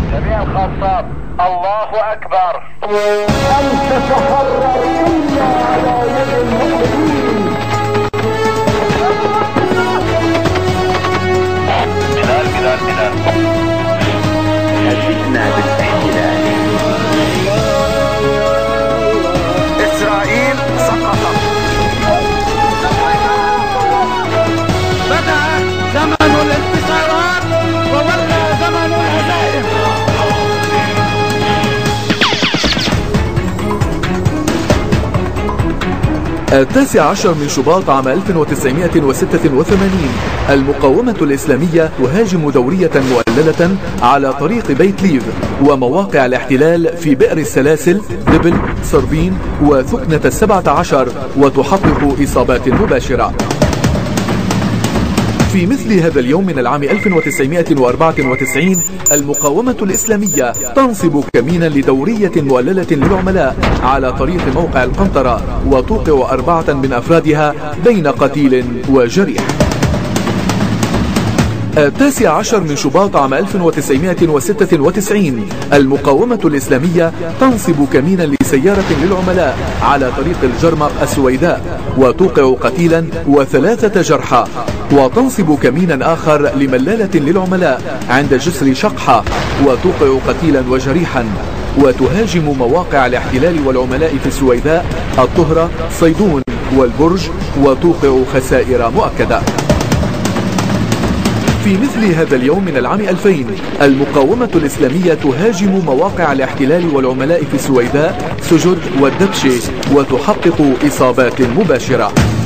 جميع الخاصات الله أكبر. أن تتحرر إلا على يد المؤمنين. بلال هددنا بالاحتلال. إسرائيل سقطت. بدأ زمن الانتصارات وولى زمن الهزائم. التاسع عشر من شباط عام 1986 المقاومة الإسلامية تهاجم دورية مؤللة على طريق بيت ليف ومواقع الاحتلال في بئر السلاسل، دبل، صربين وثكنة 17 وتحقق إصابات مباشرة. في مثل هذا اليوم من العام 1994 المقاومة الإسلامية تنصب كمينا لدورية مؤللة للعملاء على طريق موقع القنطرة وتوقع 4 من أفرادها بين قتيل وجريح. التاسع عشر من شباط عام 1996 المقاومة الإسلامية تنصب كمينا لسيارة للعملاء على طريق الجرمق السويداء وتوقع قتيلا و3 جرحى، وتنصب كمينا آخر لملالة للعملاء عند جسر شقحة وتوقع قتيلا وجريحا، وتهاجم مواقع الاحتلال والعملاء في السويداء، الطهرة، صيدون والبرج وتوقع خسائر مؤكدة. في مثل هذا اليوم من العام 2000 المقاومة الإسلامية تهاجم مواقع الاحتلال والعملاء في السويداء، سجد والدبشة وتحقق إصابات مباشرة.